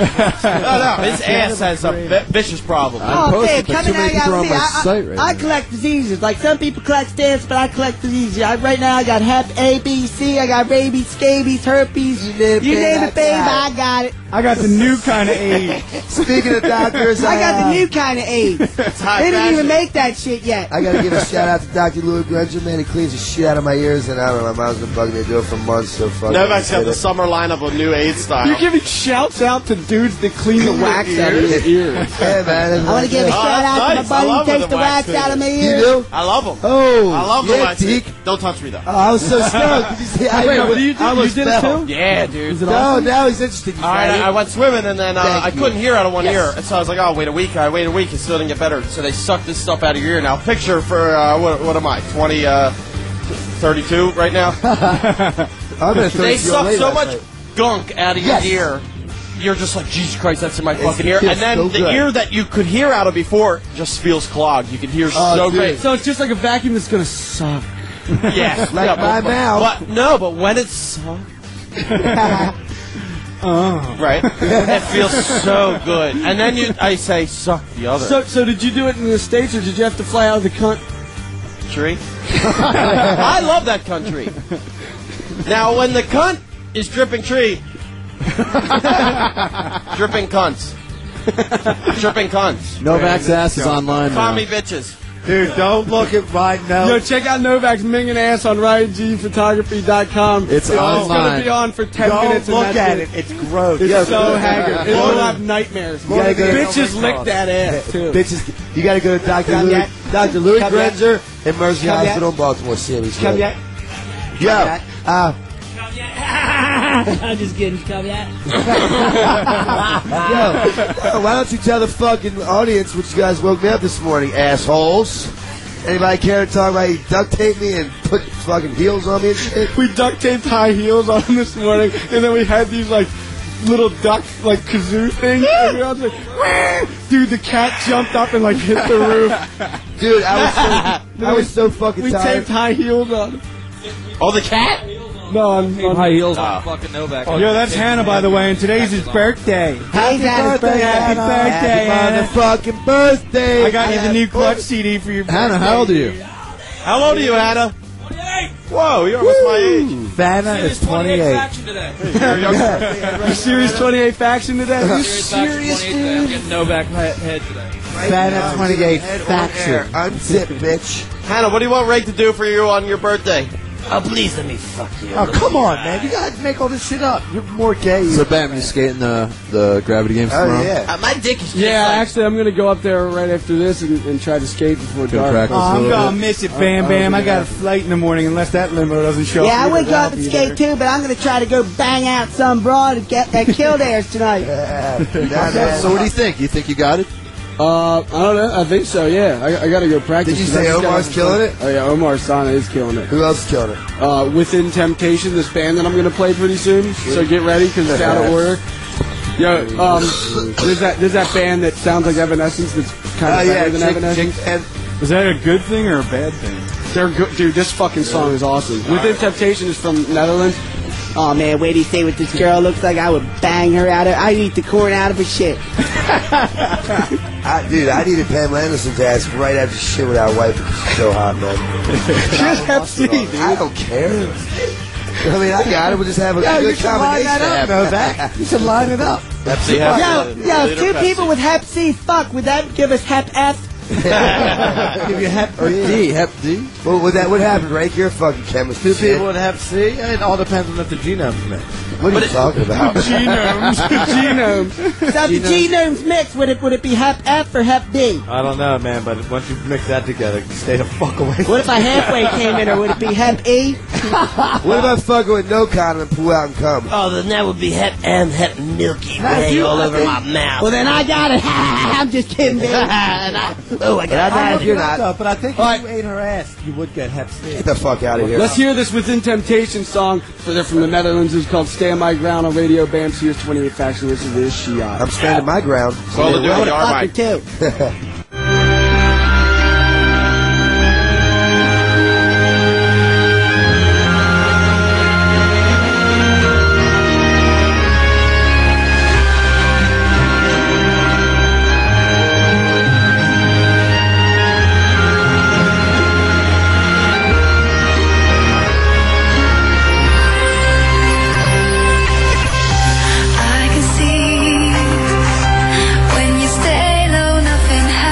no, no, his ass has a vi- vicious problem. Oh, posted, babe, but come too in many there, people are on me. my I, I, site right I now. collect diseases. Like some people collect stamps, but I collect diseases. I, right now, I got Hep A, B, C. I got rabies, scabies, herpes. You name, babe, it, I babe. got I got it. I got the new kind of AIDS. Speaking of doctors, I got uh, the new kind of AIDS. high They didn't fashion. even make that shit yet. I gotta give a shout out to Doctor Louis Granger, man. He cleans the shit out of my ears, and I don't know, my mom's been bugging me to do it for months. So fuck. Novak's got it. the summer lineup of new AIDS style. You're giving shouts out to dudes that clean the wax out of your ears. Yeah, man. I want to give a Oh, shout that's out nice. to I my buddy love who when takes the the wax wax out of my You ears. do? I love them. Oh, I love the yeah, wax. Deke. Don't touch me though. Oh, I was so stoked. Did you see? I Wait, know what do you do? I You was did it spelled. too? Yeah, dude. No, now he's interested. He's All right, not I I, I went swimming, and then uh, Thank I you. couldn't hear out of one Yes. ear. And so I was like, oh, wait a week. I waited a week. It still didn't get better. So they sucked this stuff out of your ear. Now, picture for, uh, what, what am I, twenty, uh, thirty-two right now? I'm gonna They suck late so last much night. gunk out of Yes. your ear. You're just like, Jesus Christ, that's in my It's- fucking ear. it's And then so the good. ear that you could hear out of before just feels clogged. You can hear Oh, so dude. great. So it's just like a vacuum that's gonna suck. Yes, Like yeah, my but, mouth. But, no, but when it's sucked. Oh. Right? It feels so good. And then you, I say, suck the other. So, so did you do it in the States, or did you have to fly out of the cunt? Country. I love that country. Now, when the cunt is dripping tree, dripping cunts. Dripping cunts. Novak's ass is online Call now. me bitches. Dude, don't look at my notes. Yo, check out Novak's minging ass on Ryan G Photography dot com. It's It's gonna online. be on for ten Don't minutes. and look that's at it. It's gross. It's Yeah, so but- haggard. It'll have nightmares. You gotta go- Bitches lick that ass too. Bitches, you gotta go to Doctor Come Louis, yet? Doctor Louis Come yet? Grenzer in Mercy Come yet? Hospital in Baltimore. See him. He's Come good. yet? Yo, yet? uh, I'm just kidding. Come yet? yo, why don't you tell the fucking audience what you guys woke me up this morning, assholes? Anybody care to talk about you duct tape me and put fucking heels on me and shit? We duct taped high heels on him this morning, and then we had these like little duck like kazoo things. And we all just like, "Wah!" Dude, the cat jumped up and like hit the roof. Dude, I was so, I was so fucking We tired. taped high heels on him. Oh, the cat? No, on, on High heels Oh. on fucking Novak. Yo, that's Hannah, by the way, and today's his birthday. Happy Happy birthday, Happy Hannah. birthday, Hannah. Motherfucking birthday! I got you the new Clutch C D for your birthday. Hannah, how old are you? How old are you, Hannah? Whoa, you're almost my age. Vanna is twenty-eight. Faction today. You serious twenty-eight faction today? You Serious faction serious, twenty-eight today. I'm dude? getting Novak he- head today. Vanna twenty-eight Head on faction. air. Unzip, bitch. Hannah, what do you want Ray to do for you on your birthday? Oh, please let me fuck you. Oh, come on, man. You gotta make all this shit up. You're more gay. So, Bam, you skating the the gravity games Oh, tomorrow? yeah. Uh, my dick is just Yeah, like, actually, I'm gonna go up there right after this and, and try to skate before Good dark. practice. Oh, I'm a little gonna bit. miss it, Bam Bam. I got a flight in the morning unless that limo doesn't show Yeah, I up. would go up and skate too, but I'm gonna try to go bang out some broad and get that kill theirs tonight. So, what do you think? You think you got it? Uh, I don't know. I think so. Yeah, I, I gotta go practice. Did you 'cause say I just Omar's gotta- killing it? Oh yeah, Omar Sana is killing it. Who else is killing it? Uh, Within Temptation, this band that I'm gonna play pretty soon. So get ready because it's out of order. Yo, um, there's that there's that band that sounds like Evanescence. That's kind of Oh, better yeah, than Chick- Evanescence. Chick- and- Is that a good thing or a bad thing? They're good, dude. This fucking song is awesome. Within Temptation is from Netherlands. Oh man, wait till you see what this girl looks like. I would bang her out of. I'd eat the corn out of her shit. I, dude, I needed Pamela Anderson's ass right after shit with our wife. She's so hot, man. Just Hep C, dude. I don't care. I mean, I got it. We'll just have a Yo, you good should line combination. that up, Novak. You should line it up. Pepsi Yo, has a yo, liter two Pepsi. people with Hep C. Fuck, would that give us Hep F? Give you Hep Oh, yeah. D, Hep D. Well, would that would happen, Rake? You're a fucking chemist. Two shit. people would have C. It all depends on if the genome's mixed. What are you talking about? Genomes, genomes. So if the genomes mix, would it would it be Hep F or Hep D? I don't know, man, but once you mix that together, stay the fuck away. What if I halfway came in, or would it be Hep E? What about fucking with no condom and pull out and come? Oh, then that would be Hep M, Hep Milky Way you- all over my mouth. Well, then I got it. I'm just kidding, baby. And I- oh, I got Not it. if you're not. But I think if All right. you ate her ass, you would get Hep C. Get the fuck out of here. Let's hear this Within Temptation song. For they're from the Netherlands. It's called "Stand My Ground" on Radio Bam. Here's twenty-eight Faction. Listen to this. She uh, I'm standing my ground. Well, to do I it, would you have are fucked her right. too. I can see when you stay low, nothing happens.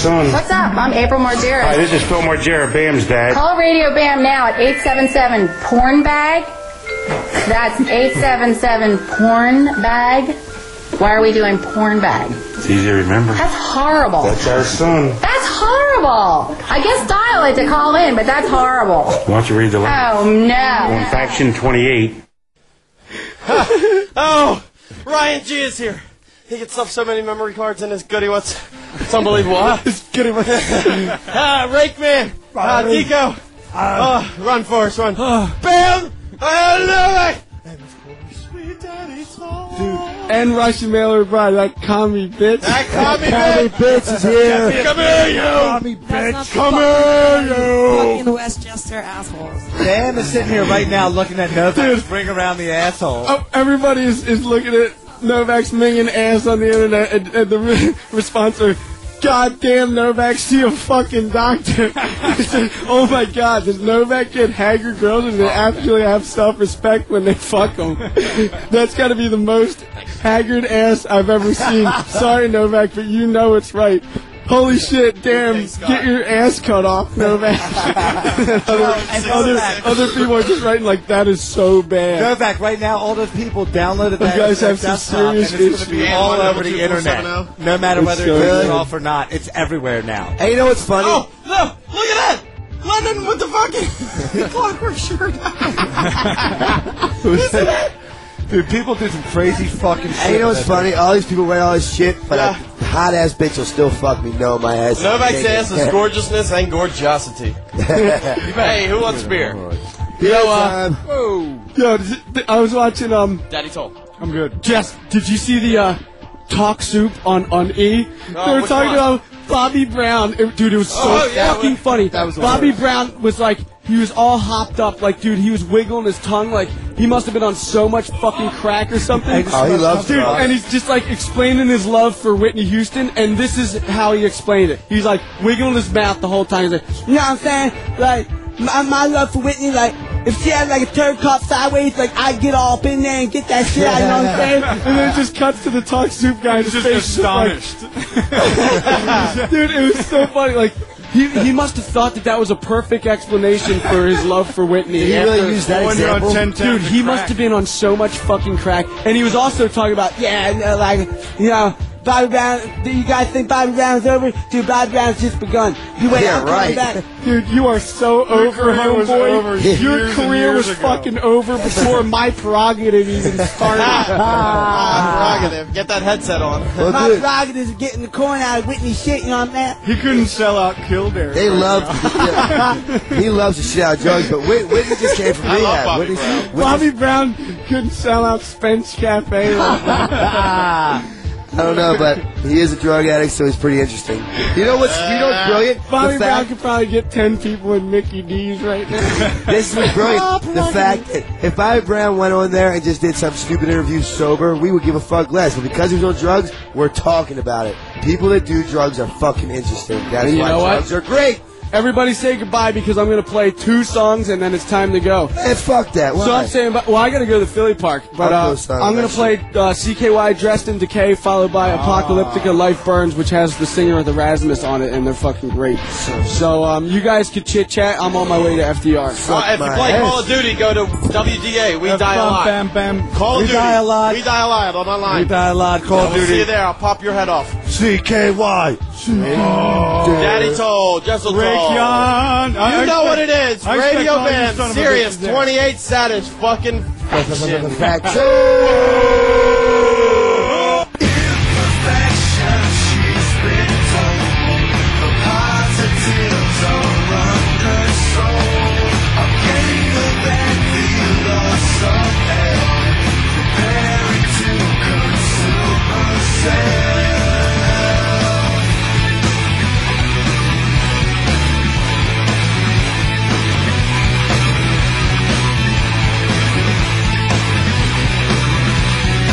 son. What's up? I'm April Margera. Hi, this is Phil Margera, Bam's dad. Call Radio Bam now at eight seven seven porn bag. That's eight seven seven porn bag. Why are we doing porn bag? It's easy to remember. That's horrible. That's our son. That's horrible. I guess dial it to call in, but that's horrible. Why don't you read the letter? Oh, no. On Faction twenty-eight. Oh, Ryan G is here. He gets up so many memory cards in his goodie. What's it's unbelievable, huh? His goodie. Ah, Rake Man. Ah, Dico. Oh, run, Forrest, run. Bam! I love it! Dude, and Russian Mailer Bride, that commie bitch. That commie Commie bitch is here. Come here, you! Commie That's bitch. Come here, you! Fucking Westchester assholes. Sam is sitting here right now looking at Novak bring around the asshole. Oh, everybody is, is looking at Novak's minging ass on the internet, and, and the re- response are, God damn, Novak, see a fucking doctor. Oh my God, does Novak get haggard girls and they actually have self-respect when they fuck them? That's got to be the most haggard ass I've ever seen. Sorry, Novak, but you know it's right. Holy shit, damn, get your ass cut off, Novak. other, other, other people are just writing like, that is so bad. Novak, right now, all those people downloaded that. You guys have that some desktop, serious and it's going to be issues. all over the internet. No matter It's whether so it's good. turned off or not, it's everywhere now. Hey, you know what's funny? Oh, no, look at that! London with the fucking clockwork shirt. Dude, people do some crazy fucking shit. Hey, you know what's funny? All these people wear all this shit, but a hot ass bitch will still fuck me. No, my ass. Novak's ass is gorgeousness and gorgeosity. Hey, who wants beer? Yo, uh, whoa. Yo, th- th- I was watching, um, Daddy told. I'm good. Jess, did you see the, uh, Talk Soup on, on E? They were which talking one? about Bobby Brown. It- dude, it was so Oh, yeah, fucking what- funny. that was the Bobby worst. Brown was like, he was all hopped up. Like, dude, he was wiggling his tongue. Like, he must have been on so much fucking crack or something. Oh, he loves Dude, drugs. and he's just like explaining his love for Whitney Houston, and this is how he explained it. He's like wiggling his mouth the whole time. He's like, you know what I'm saying? Like, my, my love for Whitney, like, if she had like a turd caught sideways, like, I'd get all up in there and get that shit out, you know what I'm saying? And then it just cuts to the Talk Soup guy. and his Just face is astonished. like- Dude, it was so funny. Like, he, he must have thought that that was a perfect explanation for his love for Whitney. Did he really after- use that When you're on example? ten ten Dude, he must have been on so much fucking crack. And he was also talking about, yeah, you know, like, you know, Bobby Brown, do you guys think Bobby Brown's over? Dude, Bobby Brown's just begun. You wait, Yeah, I'm right. coming back. Dude, you are so over, career was homeboy. over Your years and career years was ago. fucking over before my prerogative even started. Ah, prerogative. Get that headset on. Well, My dude, prerogative is getting the corn out of Whitney's shit, you know what I'm saying? He couldn't sell out Kildare. they love. He loves the shit out of drugs, but Whit- Whitney just came from I love rehab. Bobby Whitney's- Brown. Whitney's- Bobby Brown couldn't sell out Spence Cafe. I don't know, but he is a drug addict, so he's pretty interesting. You know what's you know what's brilliant? Bobby the Brown fact, could probably get ten people in Mickey D's right now. this is brilliant. The fact that if Bobby Brown went on there and just did some stupid interview sober, we would give a fuck less. But because he was on drugs, we're talking about it. People that do drugs are fucking interesting. That's And you why know what? drugs are great. Everybody say goodbye because I'm going to play two songs and then it's time to go. And fuck that. Why? So I'm saying, but, well, I got to go to the Philly Park, but Fuck uh, those songs, I'm going that to play uh, C K Y Dressed in Decay, followed by Apocalyptica Life Burns, which has the singer of the Rasmus on it, and they're fucking great. So um, you guys could chit chat. I'm on my way to F D R. Uh, if you play Call of Duty, go to W D A. We die alive. Bam, bam. Call of We Duty. die alive. We die alive on online. We die a lot. Call of We'll see you Duty. there. I'll pop your head off. C K Y. Daddy told. Jessel told. Raytheon. You know what it is. I expect Radio all you Band. son of a Serious. bitches there. twenty-eight Saturday. Fucking faction. Thank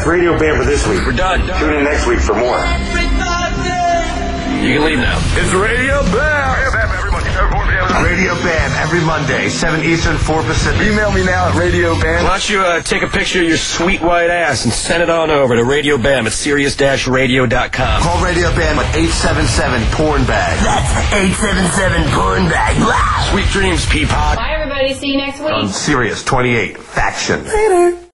That's Radio Bam for this week. We're done. Tune in next week for more. You can leave now. It's Radio Bam. Radio Bam every Monday. Radio Bam every Monday, seven Eastern, four Pacific. Email me now at Radio Bam. Why don't you uh, take a picture of your sweet white ass and send it on over to Radio Bam at Sirius Radio dot com. Call Radio Bam at eight seven seven porn bag. That's eight seven seven porn bag. Sweet dreams, Peapod. Bye, everybody. See you next week. On Sirius twenty-eight, Faction. Later.